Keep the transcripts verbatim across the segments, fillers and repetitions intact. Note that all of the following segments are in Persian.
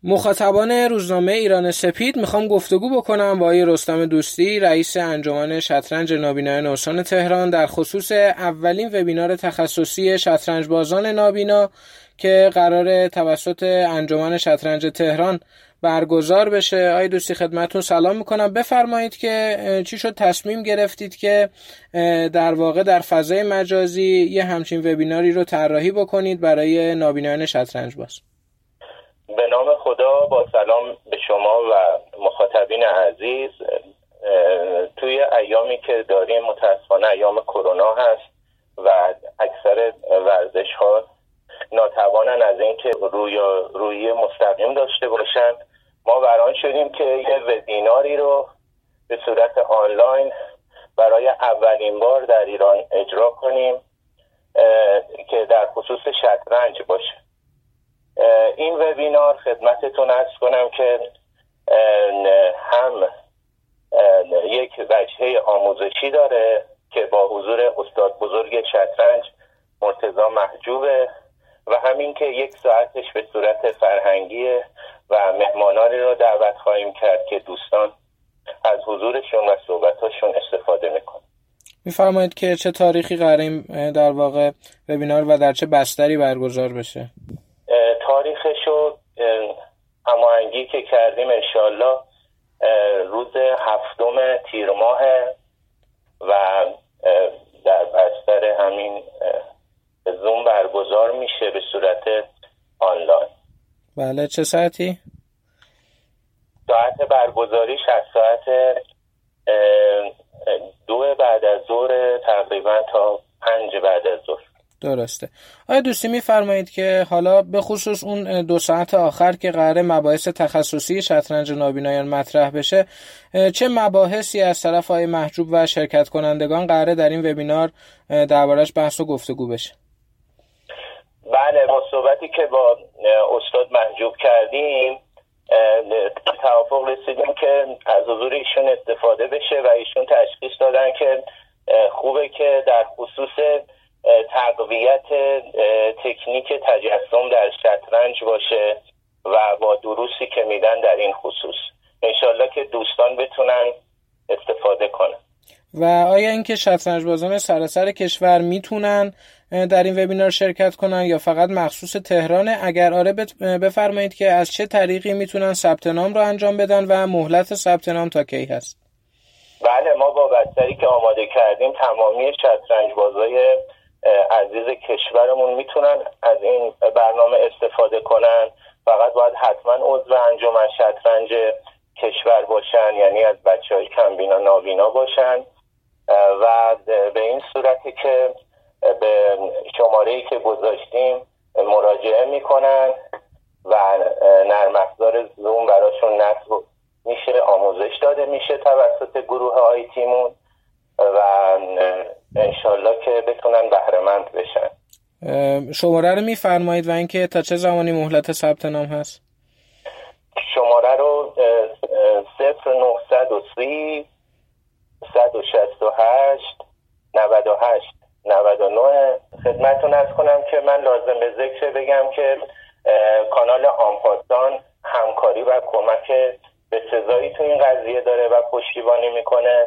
مخاطبان روزنامه ایران سپید میخوام گفتگو بکنم با آقای رستم دوستی، رئیس انجمن شطرنج نابینایان استان تهران، در خصوص اولین وبینار تخصصی شطرنج بازان نابینا که قراره توسط انجمن شطرنج تهران برگزار بشه. آقای دوستی خدمتتون سلام میکنم. بفرمایید که چی شد تصمیم گرفتید که در واقع در فضای مجازی یه همچین وبیناری رو طراحی بکنید برای نابینایان شطرنج باز؟ به نام خدا، با سلام به شما و مخاطبین عزیز. توی ایامی که داریم متاسفانه ایام کرونا هست و اکثر ورزش ها ناتوانن از اینکه روی روی مستقیم داشته باشن، ما بران شدیم که یه وبیناری رو به صورت آنلاین برای اولین بار در ایران اجرا کنیم که در خصوص شطرنج باشه. این وبینار خدمتتون عرض کنم که هم یک وجهه آموزشی داره که با حضور استاد بزرگ شطرنج مرتضی محجوبه و همین که یک ساعتش به صورت فرهنگی و مهمانانی رو دعوت خواهیم کرد که دوستان از حضورشون و صحبتاشون استفاده میکنن. میفرمایید که چه تاریخی قراره در واقع وبینار و در چه بستری برگزار بشه؟ تاریخشو هماهنگی که کردیم انشالله روز هفتم تیر ماه و در بستر همین زوم برگزار میشه به صورت آنلاین. بله، چه ساعتی؟ ساعت برگزاریش از ساعت دو بعد از ظهر تقریبا تا پنج بعد از ظهر. درسته. آیا دوستی میفرمایید که حالا به خصوص اون دو ساعت آخر که قراره مباحث تخصصی شطرنج نابینایان مطرح بشه، چه مباحثی از طرف آقای محجوب و شرکت کنندگان قراره در این وبینار دربارش بحث و گفتگو بشه؟ بله، با صحبتی که با استاد محجوب کردیم توافق رسیدیم که از حضور ایشون استفاده بشه و ایشون تشخیص دادن که خوبه که در خصوص تقویت تکنیک تجسم در شطرنج باشه و با دروسی که میدن در این خصوص انشالله که دوستان بتونن استفاده کنن. و آیا اینکه شطرنج بازان سراسر کشور میتونن در این وبینار شرکت کنن یا فقط مخصوص تهرانه؟ اگر آره بفرمایید که از چه طریقی میتونن ثبت نام رو انجام بدن و مهلت ثبت نام تا کی هست؟ بله، ما با بستری که آماده کردیم تمامی شطرنج بازای عزیز کشورمون میتونن از این برنامه استفاده کنن. فقط باید حتما عضو انجمن شطرنج کشور باشن، یعنی از بچهای کمبینا نابینا باشن و به این صورتی که به شماره‌ای که گذاشتیم مراجعه میکنن و نرم افزار زوم براشون نصب میشه، آموزش داده میشه توسط گروه آیتیمون و انشالله که بتونن بهره‌مند بشن. شماره رو میفرمایید و اینکه تا چه زمانی مهلت ثبت نام هست؟ شماره رو صفر نهصد و سی صد و شصت و هشت نود و هشت نود و نه. خدمتتون عرض کنم که من لازم به ذکر بگم که کانال آنپاسان همکاری و کمک به سزایی تو این قضیه داره و پشتیبانی میکنه.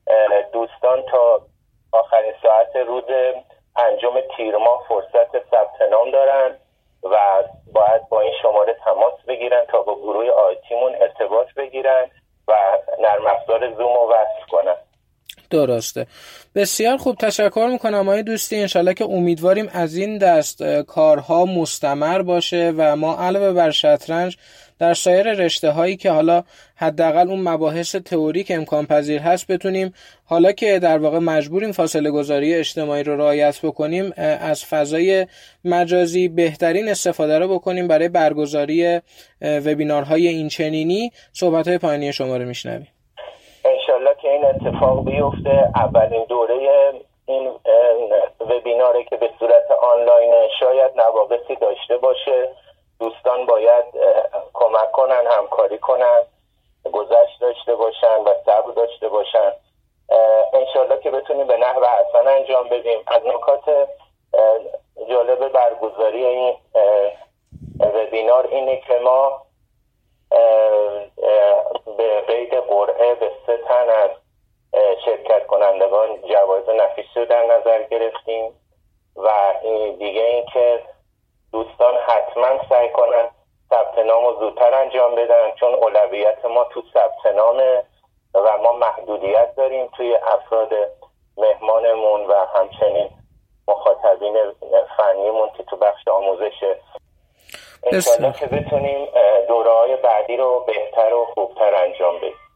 دوستان تا آخرین ساعت روز انجام تیر ماه فرصت ثبت نام دارن و باید با این شماره تماس بگیرن تا با گروه آیتیمون ارتباط بگیرن و نرم افزار زوم رو وصل کنن. درسته. بسیار خوب، تشکر میکنم آقای دوستی. انشالله که امیدواریم از این دست کارها مستمر باشه و ما علاوه بر شطرنج در سایر رشته هایی که حالا حداقل اون مباحث تئوریک امکان پذیر هست بتونیم، حالا که در واقع مجبوریم فاصله گذاری اجتماعی رو رعایت بکنیم، از فضای مجازی بهترین استفاده رو بکنیم برای برگزاری وبینارهای این چنینی. صحبت‌های پایانی شما رو میشنویم. انشالله که این اتفاق بیفته. اولین دوره این وبیناره که به صورت آنلاین شاید نواقصی داشته باشه. دوستان باید کمک کنن، همکاری کنن، گذشت داشته باشن و صبر داشته باشن. انشالله که بتونیم به نحو حسن انجام بدیم. از نکات جالب برگزاری این وبینار اینه که ما به قید قرعه به سه تن از شرکت کنندگان جوایز نفیسی رو در نظر گرفتیم و دیگه این که دوستان حتما سعی کنن ثبت نام رو زودتر انجام بدن، چون اولویت ما تو ثبت نامه و ما محدودیت داریم توی افراد مهمانمون و همچنین مخاطبین فنیمون که تو بخش آموزشه. انشالله که بتونیم دوره‌های بعدی رو بهتر و خوبتر انجام بدیم.